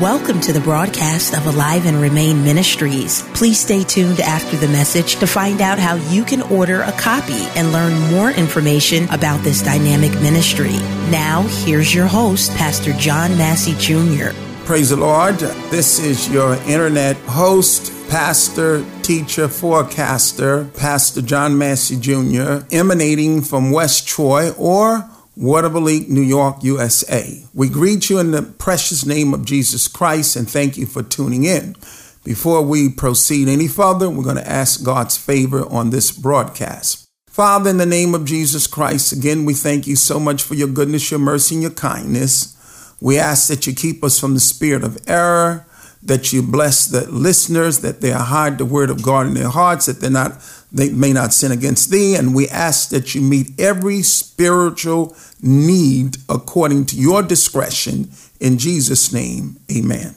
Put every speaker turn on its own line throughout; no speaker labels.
Welcome to the broadcast of Alive and Remain Ministries. Please stay tuned after the message to find out how you can order a copy and learn more information about this dynamic ministry. Now, here's your host, Pastor John Massey Jr.
Praise the Lord. This is your internet host, pastor, teacher, forecaster, Pastor John Massey Jr., emanating from West Troy or Waterville, New York, USA. We greet you in the precious name of Jesus Christ and thank you for tuning in. Before we proceed any further, we're going to ask God's favor on this broadcast. Father, in the name of Jesus Christ, again, we thank you so much for your goodness, your mercy, and your kindness. We ask that you keep us from the spirit of error, that you bless the listeners, that they hide the word of God in their hearts, that they may not sin against thee. And we ask that you meet every spiritual need according to your discretion. In Jesus' name, amen.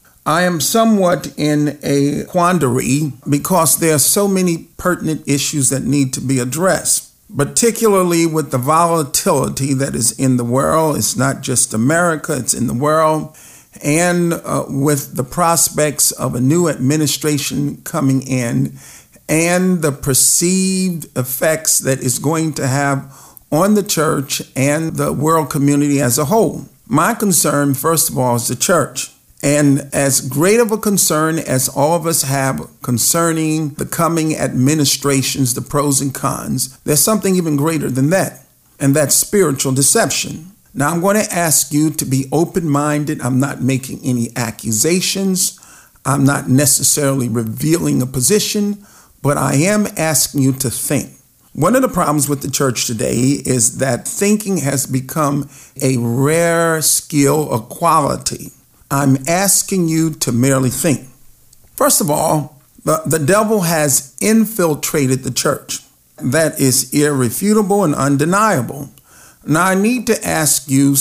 I am somewhat in a quandary because there are so many pertinent issues that need to be addressed, particularly with the volatility that is in the world. It's not just America, it's in the world. And with the prospects of a new administration coming in and the perceived effects that it's going to have on the church and the world community as a whole. My concern, first of all, is the church. And as great of a concern as all of us have concerning the coming administrations, the pros and cons, there's something even greater than that, and that's spiritual deception. Now, I'm going to ask you to be open-minded. I'm not making any accusations. I'm not necessarily revealing a position, but I am asking you to think. One of the problems with the church today is that thinking has become a rare skill or quality. I'm asking you to merely think. First of all, the devil has infiltrated the church. That is irrefutable and undeniable. Now, I need to ask you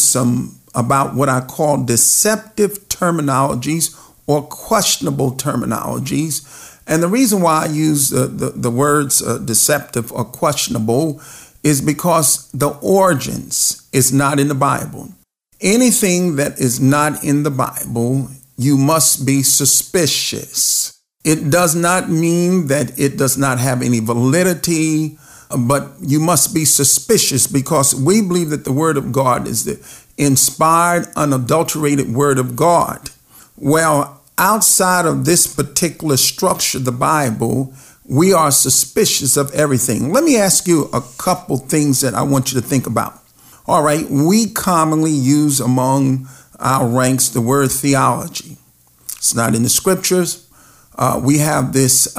about what I call deceptive terminologies or questionable terminologies. And the reason why I use the words deceptive or questionable is because the origins is not in the Bible. Anything that is not in the Bible, you must be suspicious. It does not mean that it does not have any validity, but you must be suspicious because we believe that the Word of God is the inspired, unadulterated Word of God. Well, outside of this particular structure, the Bible, we are suspicious of everything. Let me ask you a couple things that I want you to think about. All right, we commonly use among our ranks the word theology. It's not in the scriptures. We have this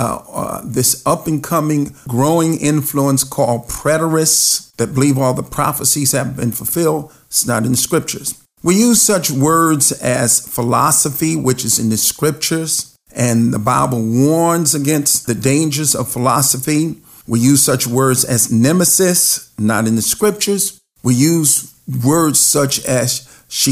up-and-coming growing influence called preterists that believe all the prophecies have been fulfilled. It's not in the scriptures. We use such words as philosophy, which is in the scriptures, and the Bible warns against the dangers of philosophy. We use such words as nemesis, not in the scriptures. We use words such as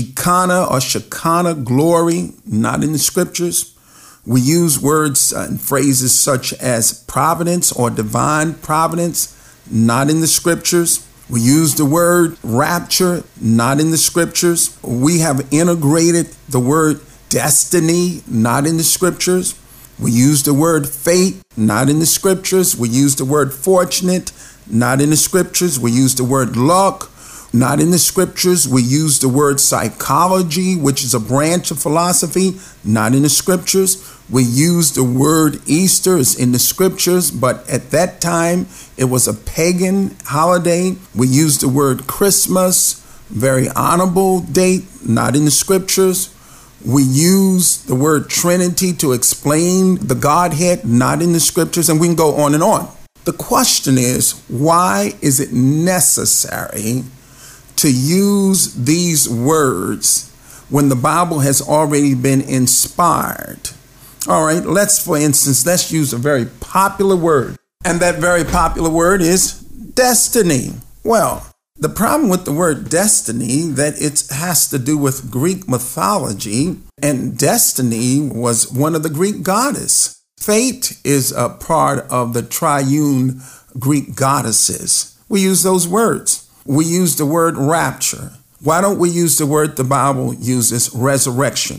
Shekinah, glory, not in the scriptures. We use words and phrases such as providence or divine providence, not in the scriptures. We use the word rapture, not in the scriptures. We have integrated the word destiny, not in the scriptures. We use the word fate, not in the scriptures. We use the word fortunate, not in the scriptures. We use the word luck, not in the scriptures. We use the word psychology, which is a branch of philosophy, not in the scriptures. We use the word Easter, it's in the scriptures, but at that time it was a pagan holiday. We use the word Christmas, very honorable date, not in the scriptures. We use the word Trinity to explain the Godhead, not in the scriptures, and we can go on and on. The question is, why is it necessary to use these words when the Bible has already been inspired? All right, let's use a very popular word. And that very popular word is destiny. Well, the problem with the word destiny, that it has to do with Greek mythology, and destiny was one of the Greek goddesses. Fate is a part of the triune Greek goddesses. We use those words. We use the word rapture. Why don't we use the word the Bible uses, resurrection?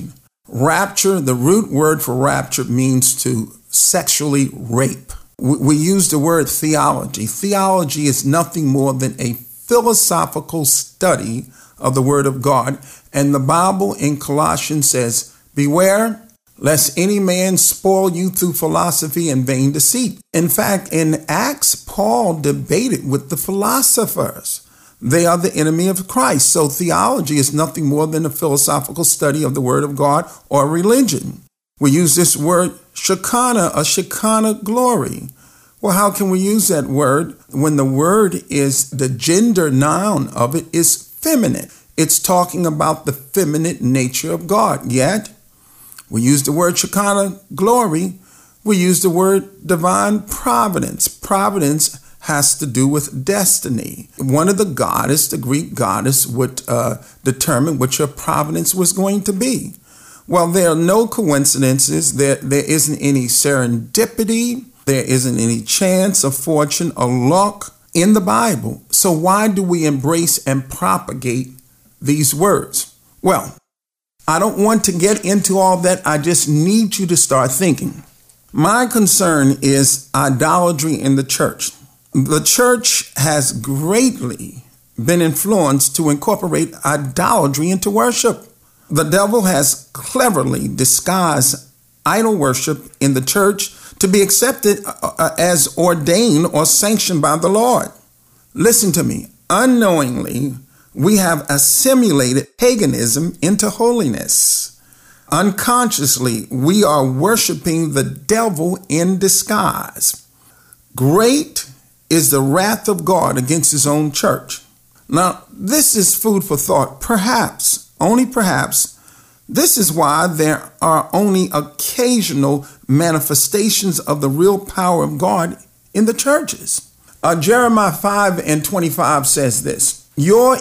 Rapture, the root word for rapture means to sexually rape. We use the word theology. Theology is nothing more than a philosophical study of the Word of God. And the Bible in Colossians says, beware lest any man spoil you through philosophy and vain deceit. In fact, in Acts, Paul debated with the philosophers. They are the enemy of Christ. So theology is nothing more than a philosophical study of the Word of God or religion. We use this word Shekinah, a Shekinah glory. Well, how can we use that word when the word is, the gender noun of it is feminine? It's talking about the feminine nature of God. Yet, we use the word Shekinah glory. We use the word divine providence. Providence has to do with destiny. One of the Greek goddess, would determine what your providence was going to be. Well, there are no coincidences. There isn't any serendipity. There isn't any chance of fortune or luck in the Bible. So why do we embrace and propagate these words? Well, I don't want to get into all that. I just need you to start thinking. My concern is idolatry in the church. The church has greatly been influenced to incorporate idolatry into worship. The devil has cleverly disguised idol worship in the church to be accepted as ordained or sanctioned by the Lord. Listen to me. Unknowingly, we have assimilated paganism into holiness. Unconsciously, we are worshiping the devil in disguise. Great is the wrath of God against his own church. Now, this is food for thought. Perhaps, only perhaps, this is why there are only occasional manifestations of the real power of God in the churches. Jeremiah 5:25 says this, your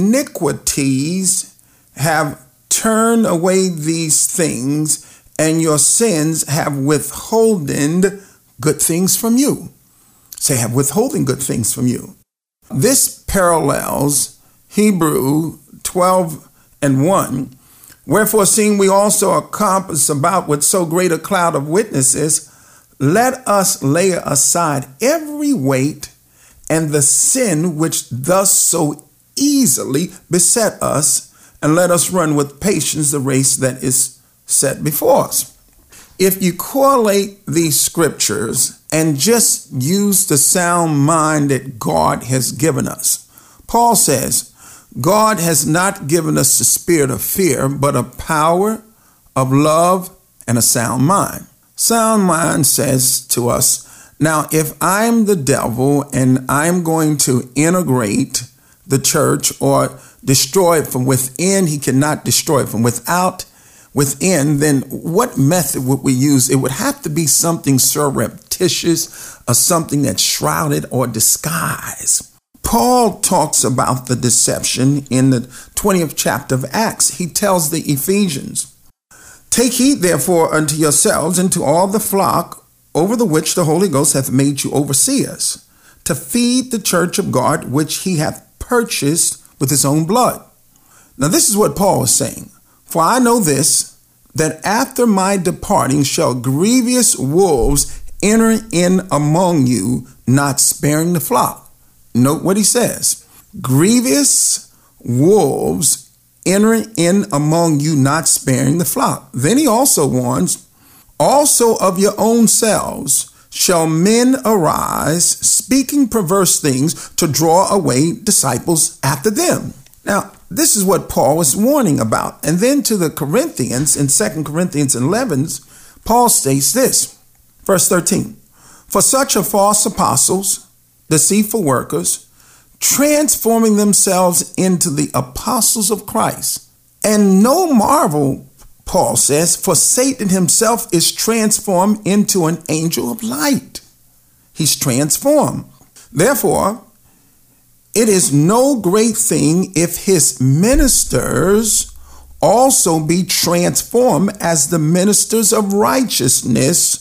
iniquities have turned away these things, and your sins have withholden good things from you. Say, have withholding good things from you. This parallels Hebrew 12:1. Wherefore, seeing we also are compassed about with so great a cloud of witnesses, let us lay aside every weight and the sin which thus so easily beset us, and let us run with patience the race that is set before us. If you correlate these scriptures and just use the sound mind that God has given us, Paul says, God has not given us the spirit of fear, but of power, of love, and a sound mind. Sound mind says to us, now, if I'm the devil and I'm going to integrate the church or destroy it from within, he cannot destroy it from within, then what method would we use? It would have to be something surreptitious or something that's shrouded or disguised. Paul talks about the deception in the 20th chapter of Acts. He tells the Ephesians, take heed therefore unto yourselves and to all the flock over the which the Holy Ghost hath made you overseers, to feed the church of God, which he hath purchased with his own blood. Now this is what Paul is saying. For I know this, that after my departing shall grievous wolves enter in among you, not sparing the flock. Note what he says. Grievous wolves enter in among you, not sparing the flock. Then he also warns, also of your own selves shall men arise, speaking perverse things to draw away disciples after them. Now, this is what Paul was warning about. And then to the Corinthians, in 2 Corinthians 11, Paul states this, verse 13, for such are false apostles, deceitful workers, transforming themselves into the apostles of Christ. And no marvel, Paul says, for Satan himself is transformed into an angel of light. He's transformed. Therefore, it is no great thing if his ministers also be transformed as the ministers of righteousness,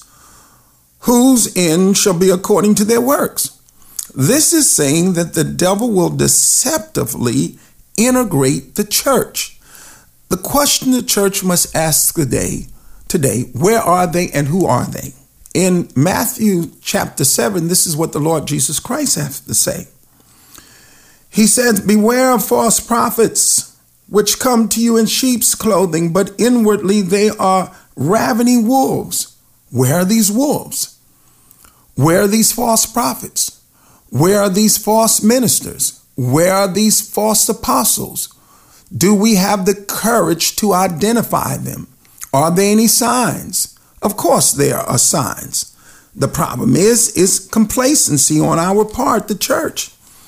whose end shall be according to their works. This is saying that the devil will deceptively integrate the church. The question the church must ask today, where are they and who are they? In Matthew chapter 7, this is what the Lord Jesus Christ has to say. He says, beware of false prophets, which come to you in sheep's clothing, but inwardly they are ravening wolves. Where are these wolves? Where are these false prophets? Where are these false ministers? Where are these false apostles? Do we have the courage to identify them? Are there any signs? Of course there are signs. The problem is complacency on our part, the church.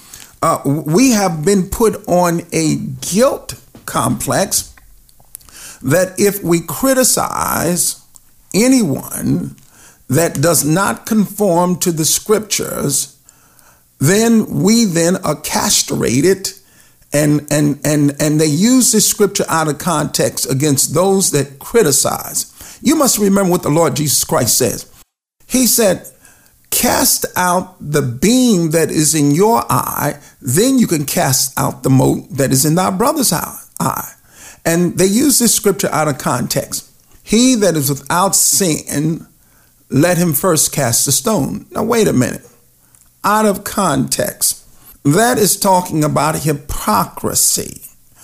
We have been put on a guilt complex that if we criticize anyone that does not conform to the scriptures, then we are castrated, and they use this scripture out of context against those that criticize. You must remember what the Lord Jesus Christ says. He said, cast out the beam that is in your eye, then you can cast out the mote that is in thy brother's eye. And they use this scripture out of context. He that is without sin, let him first cast a stone. Now, wait a minute. Out of context. That is talking about hypocrisy.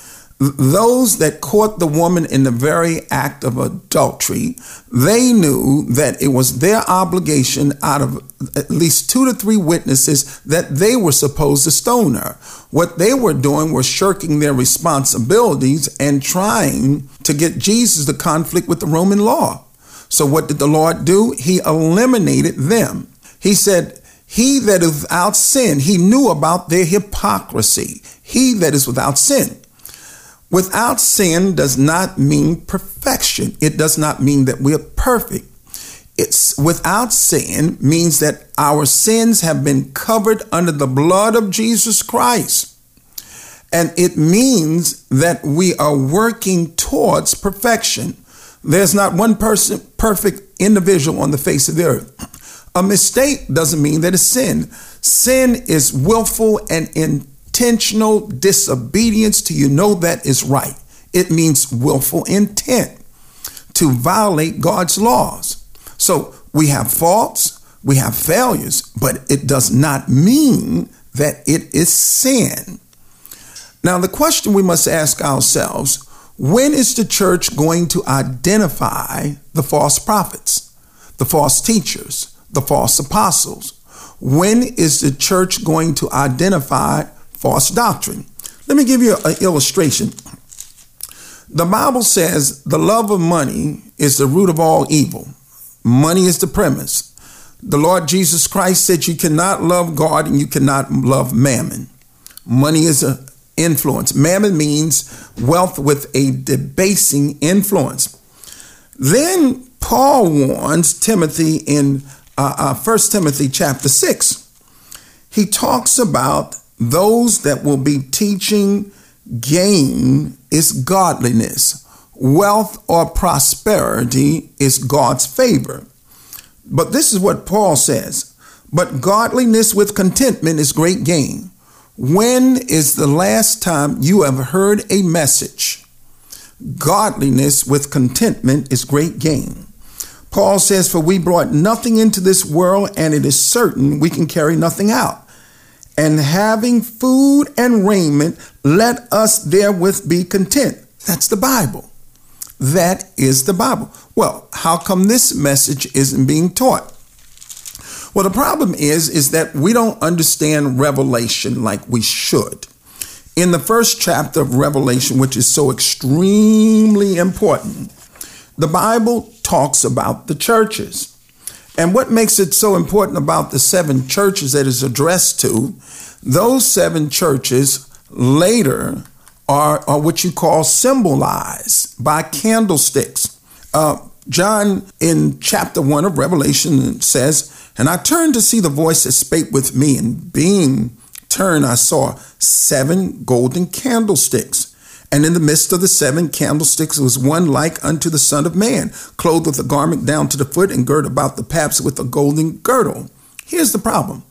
Those that caught the woman in the very act of adultery, they knew that it was their obligation out of at least 2 to 3 witnesses that they were supposed to stone her. What they were doing was shirking their responsibilities and trying to get Jesus to conflict with the Roman law. So what did the Lord do? He eliminated them. He said, he that is without sin, he knew about their hypocrisy. He that is without sin. Without sin does not mean perfection. It does not mean that we are perfect. It's without sin means that our sins have been covered under the blood of Jesus Christ. And it means that we are working towards perfection. There's not one person, perfect individual on the face of the earth. A mistake doesn't mean that it's sin. Sin is willful and intentional disobedience to know that is right. It means willful intent to violate God's laws. So we have faults, we have failures, but it does not mean that it is sin. Now, the question we must ask ourselves, when is the church going to identify the false prophets, the false teachers, the false apostles? When is the church going to identify false doctrine? Let me give you an illustration. The Bible says the love of money is the root of all evil. Money is the premise. The Lord Jesus Christ said you cannot love God and you cannot love mammon. Money is an influence. Mammon means wealth with a debasing influence. Then Paul warns Timothy in 1 Timothy chapter 6. He talks about those that will be teaching gain is godliness. Wealth or prosperity is God's favor. But this is what Paul says. But godliness with contentment is great gain. When is the last time you have heard a message? Godliness with contentment is great gain. Paul says, for we brought nothing into this world, and it is certain we can carry nothing out. And having food and raiment, let us therewith be content. That's the Bible. That is the Bible. Well, how come this message isn't being taught? Well, the problem is that we don't understand Revelation like we should. In the first chapter of Revelation, which is so extremely important, the Bible talks about the churches. And what makes it so important about the 7 churches that is addressed to, those 7 churches later are what you call symbolized by candlesticks. John in chapter 1 of Revelation says, and I turned to see the voice that spake with me, and being turned, I saw 7 golden candlesticks. And in the midst of the 7 candlesticks was one like unto the Son of Man, clothed with a garment down to the foot and girt about the paps with a golden girdle. Here's the problem.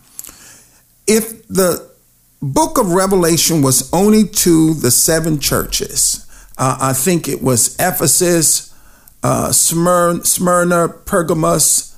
If the book of Revelation was only to the 7 churches, I think it was Ephesus, Smyrna, Pergamos,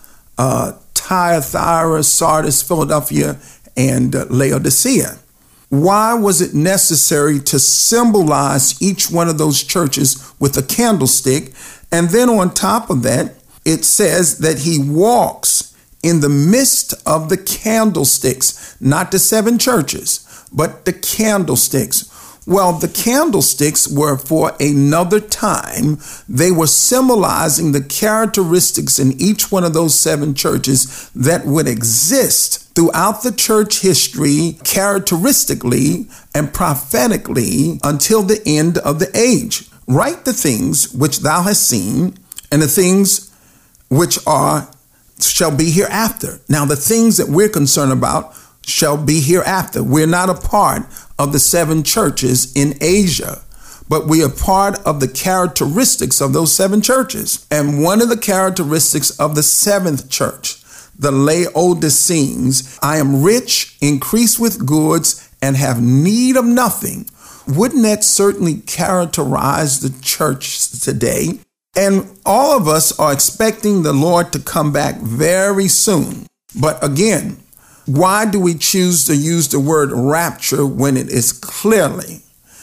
Thyatira, Sardis, Philadelphia, and Laodicea. Why was it necessary to symbolize each one of those churches with a candlestick? And then on top of that, it says that he walks in the midst of the candlesticks, not the seven churches, but the candlesticks. Well, the candlesticks were for another time. They were symbolizing the characteristics in each one of those seven churches that would exist throughout the church history, characteristically and prophetically until the end of the age. Write the things which thou hast seen, and the things which shall be hereafter. Now, the things that we're concerned about shall be hereafter. We're not a part of the seven churches in Asia, but we are part of the characteristics of those seven churches. And one of the characteristics of the seventh church, the Laodiceans, I am rich, increase with goods, and have need of nothing. Wouldn't that certainly characterize the church today? And all of us are expecting the Lord to come back very soon. But again, why do we choose to use the word rapture when it is clearly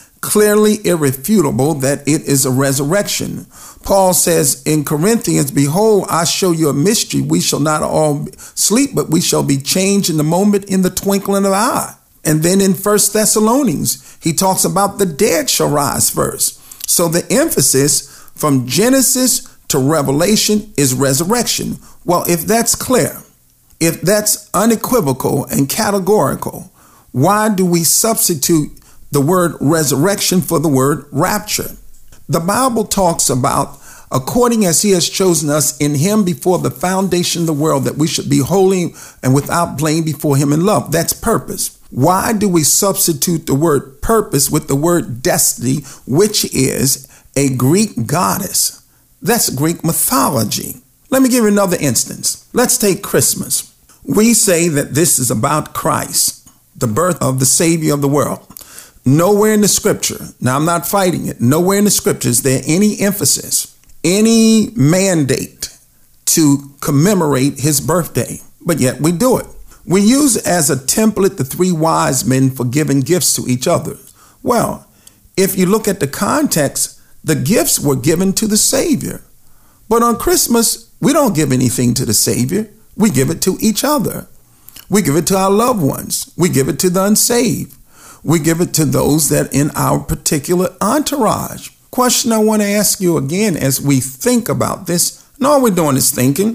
irrefutable that it is a resurrection? Paul says in Corinthians, behold, I show you a mystery. We shall not all sleep, but we shall be changed in the moment, in the twinkling of an eye. And then in 1 Thessalonians, he talks about the dead shall rise first. So the emphasis from Genesis to Revelation is resurrection. Well, if that's clear, if that's unequivocal and categorical, why do we substitute the word resurrection for the word rapture? The Bible talks about, according as he has chosen us in him before the foundation of the world, that we should be holy and without blame before him in love. That's purpose. Why do we substitute the word purpose with the word destiny, which is a Greek goddess? That's Greek mythology. Let me give you another instance. Let's take Christmas. We say that this is about Christ, the birth of the Savior of the world. Nowhere in the scripture, now I'm not fighting it, nowhere in the scripture is there any emphasis, any mandate to commemorate his birthday, but yet we do it. We use as a template the three wise men for giving gifts to each other. Well, if you look at the context, the gifts were given to the Savior. But on Christmas, we don't give anything to the Savior. We give it to each other. We give it to our loved ones. We give it to the unsaved. We give it to those that in our particular entourage. Question I want to ask you again as we think about this, and all we're doing is thinking,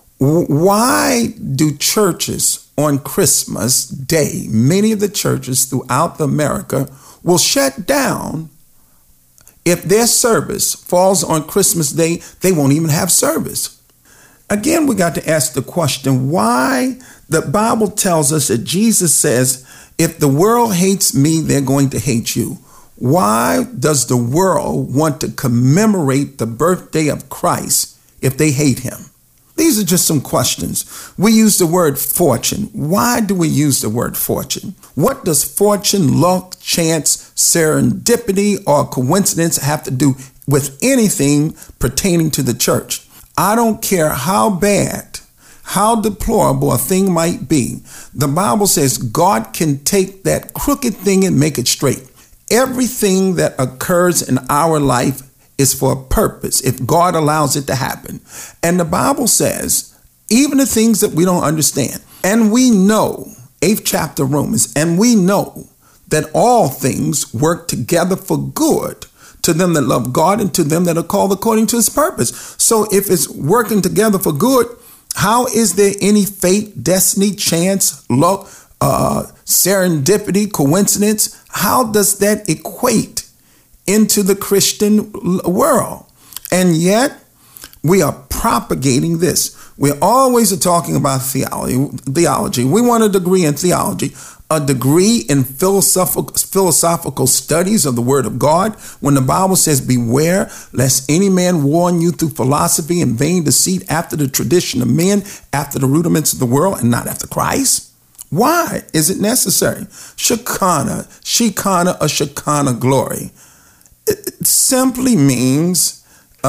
why do churches on Christmas Day, many of the churches throughout America will shut down? If their service falls on Christmas Day, they won't even have service. Again, we got to ask the question why the Bible tells us that Jesus says, if the world hates me, they're going to hate you. Why does the world want to commemorate the birthday of Christ if they hate him? These are just some questions. We use the word fortune. Why do we use the word fortune? What does fortune, luck, chance, serendipity, or coincidence have to do with anything pertaining to the church? I don't care how bad, how deplorable a thing might be. The Bible says God can take that crooked thing and make it straight. Everything that occurs in our life is for a purpose if God allows it to happen. And the Bible says, even the things that we don't understand, and we know, 8th chapter Romans, and we know that all things work together for good to them that love God and to them that are called according to his purpose. So if it's working together for good, how is there any fate, destiny, chance, luck, serendipity, coincidence? How does that equate into the Christian world? And yet we are propagating this. We're always talking about theology. We want a degree in theology, a degree in philosophical studies of the Word of God, when the Bible says, beware lest any man warn you through philosophy and vain deceit after the tradition of men, after the rudiments of the world, and not after Christ. Why is it necessary? Shekinah, or Shekinah glory. It simply means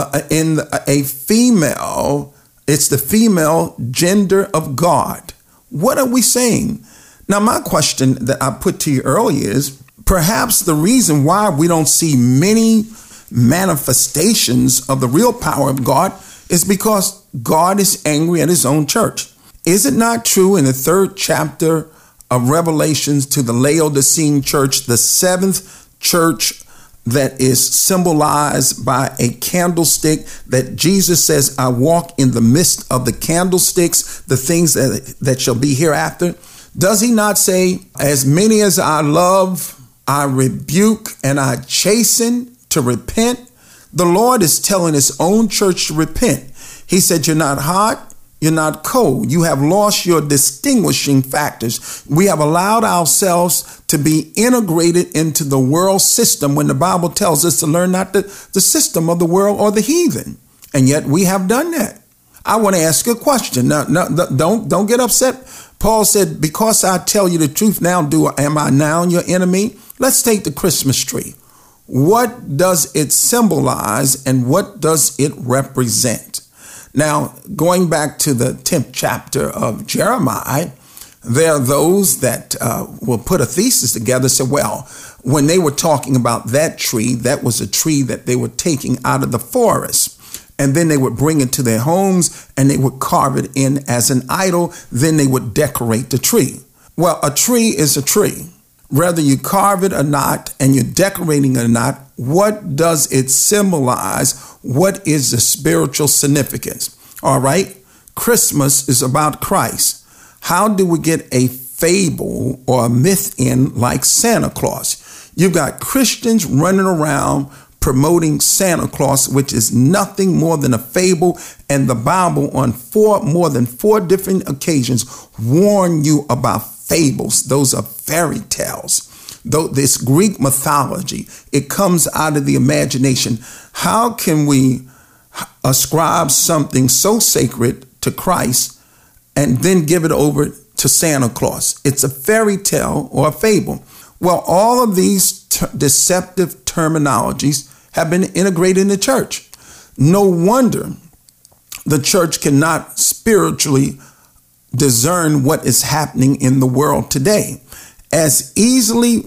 in a female, it's the female gender of God. What are we saying? Now, my question that I put to you earlier is perhaps the reason why we don't see many manifestations of the real power of God is because God is angry at his own church. Is it not true in the 3rd chapter of Revelations to the Laodicean church, the 7th church that is symbolized by a candlestick, that Jesus says, I walk in the midst of the candlesticks, the things that shall be hereafter? Does he not say, as many as I love, I rebuke and I chasten to repent? The Lord is telling his own church to repent. He said, you're not hot, you're not cold. You have lost your distinguishing factors. We have allowed ourselves to be integrated into the world system when the Bible tells us to learn not the system of the world or the heathen. And yet we have done that. I want to ask you a question. Now, don't get upset. Paul said, because I tell you the truth now, am I now your enemy? Let's take the Christmas tree. What does it symbolize and what does it represent? Now, going back to the 10th chapter of Jeremiah, there are those that will put a thesis together and say, well, when they were talking about that tree, that was a tree that they were taking out of the forest. And then they would bring it to their homes and they would carve it in as an idol. Then they would decorate the tree. Well, a tree is a tree. Whether you carve it or not, and you're decorating it or not, what does it symbolize? What is the spiritual significance? All right. Christmas is about Christ. How do we get a fable or a myth in like Santa Claus? You've got Christians running around promoting Santa Claus, which is nothing more than a fable. And the Bible on more than four different occasions warn you about fables. Those are fairy tales. Though this Greek mythology, it comes out of the imagination. How can we ascribe something so sacred to Christ and then give it over to Santa Claus? It's a fairy tale or a fable. Well, all of these deceptive terminologies have been integrated in the church. No wonder the church cannot spiritually discern what is happening in the world today. As easily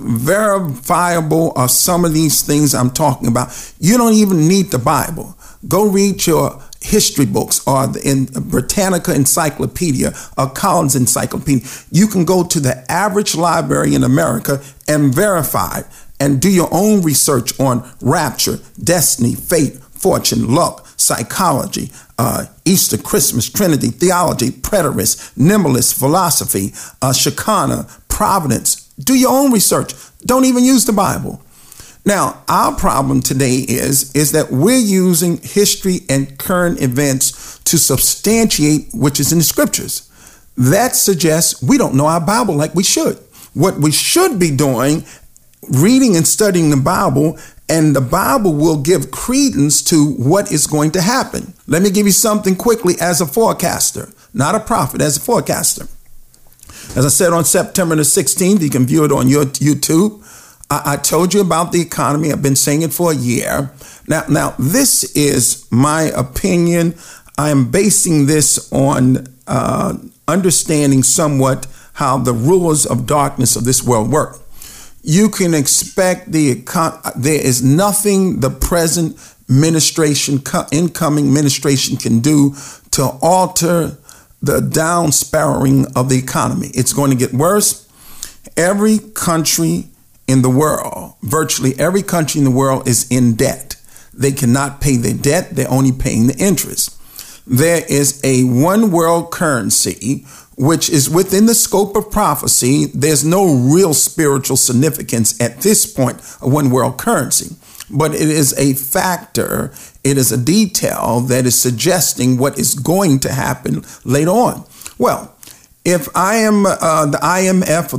verifiable are some of these things I'm talking about. You don't even need the Bible. Go read your history books or in Britannica Encyclopedia or Collins Encyclopedia. You can go to the average library in America and verify and do your own research on rapture, destiny, fate, fortune, luck, psychology, Easter, Christmas, Trinity, theology, preterist, Nimbulist, philosophy, Shekinah, providence. Do your own research. Don't even use the Bible. Now, our problem today is that we're using history and current events to substantiate which is in the scriptures. That suggests we don't know our Bible like we should. What we should be doing, reading and studying the Bible, and the Bible will give credence to what is going to happen. Let me give you something quickly as a forecaster, not a prophet, as a forecaster. As I said on September the 16th, you can view it on your YouTube. I told you about the economy. I've been saying it for a year. Now, this is my opinion. I am basing this on understanding somewhat how the rulers of darkness of this world work. You can expect there is nothing the present administration, incoming administration can do to alter the down spiraling of the economy. It's going to get worse. Every country in the world, virtually every country in the world is in debt. They cannot pay their debt. They're only paying the interest. There is a one world currency, which is within the scope of prophecy. There's no real spiritual significance at this point of one world currency, but it is a factor. It is a detail that is suggesting what is going to happen later on. Well, if I am the IMF or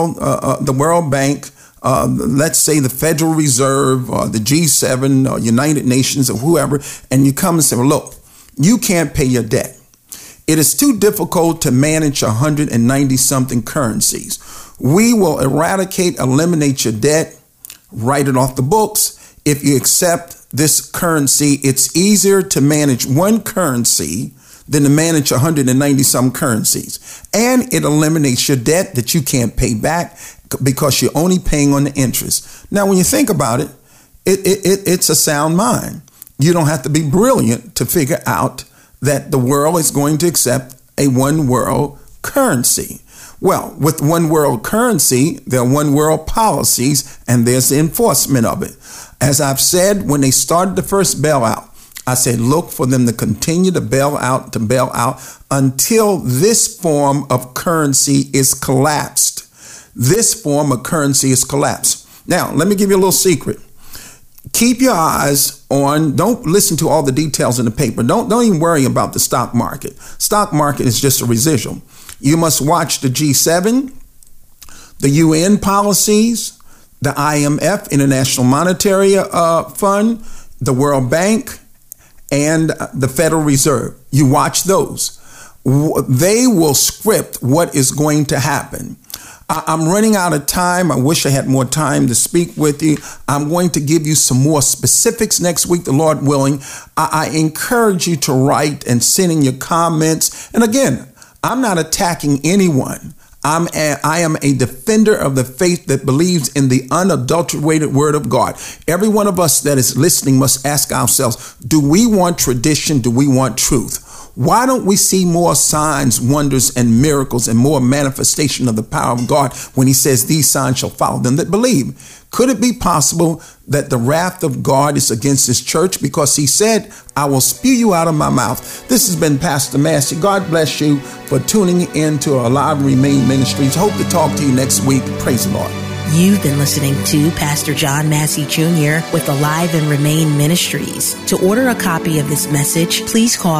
the World Bank, let's say the Federal Reserve or the G7 or United Nations or whoever, and you come and say, well, look, you can't pay your debt. It is too difficult to manage 190 something currencies. We will eliminate your debt, write it off the books. if you accept this currency, it's easier to manage one currency than to manage 190 some currencies. And it eliminates your debt that you can't pay back because you're only paying on the interest. Now, when you think about it, it's a sound mind. You don't have to be brilliant to figure out that the world is going to accept a one world currency. Well, with one world currency, there are one world policies, and there's the enforcement of it. As I've said, when they started the first bailout, I said, look for them to continue to bail out until this form of currency is collapsed. This form of currency is collapsed. Now, let me give you a little secret. Keep your eyes on, don't listen to all the details in the paper. Don't even worry about the stock market. Stock market is just a residual. You must watch the G7, the UN policies, the IMF, International Monetary Fund, the World Bank, and the Federal Reserve. You watch those. They will script what is going to happen. I'm running out of time. I wish I had more time to speak with you. I'm going to give you some more specifics next week, the Lord willing. I encourage you to write and send in your comments. And again, I'm not attacking anyone. I am a defender of the faith that believes in the unadulterated word of God. Every one of us that is listening must ask ourselves, do we want tradition? Do we want truth? Why don't we see more signs, wonders, and miracles and more manifestation of the power of God when he says these signs shall follow them that believe? Could it be possible that the wrath of God is against his church because he said, I will spew you out of my mouth? This has been Pastor Massey. God bless you for tuning in to Alive and Remain Ministries. Hope to talk to you next week. Praise the Lord.
You've been listening to Pastor John Massey Jr. with Alive and Remain Ministries. To order a copy of this message, please call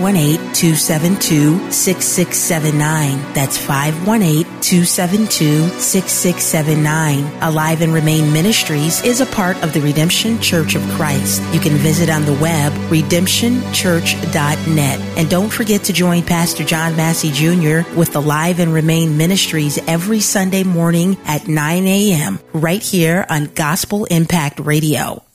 518-272-6679. That's 518-272-6679. Alive and Remain Ministries is a part of the Redemption Church of Christ. You can visit on the web, redemptionchurch.net. And don't forget to join Pastor John Massey Jr. with Alive and Remain Ministries every Sunday morning at 9 a.m. right here on Gospel Impact Radio.